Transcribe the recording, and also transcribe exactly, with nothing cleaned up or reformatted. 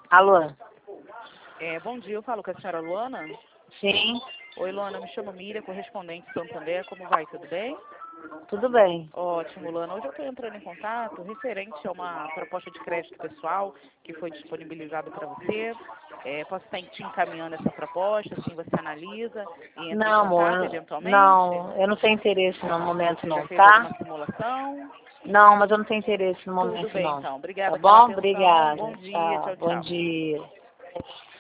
Alô? É, bom dia, eu falo com a senhora Luana. Sim, Oi, Luana, me chamo Miriam, correspondente de Santander. Como vai? Tudo bem? tudo bem. Ótimo, Luana. Hoje eu estou entrando em contato referente a uma proposta de crédito pessoal que foi disponibilizado para você. É, posso estar te encaminhando essa proposta, assim você analisa e entra em Não, amor, contato eu- eventualmente? não, eu não tenho interesse no momento Você já não, fez tá? alguma simulação? Não, mas eu não tenho interesse no Tudo momento bem, não. então. Tá Obrigada pela bom? atenção. Bom Obrigada. dia. Tchau, Tchau, bom tchau. dia.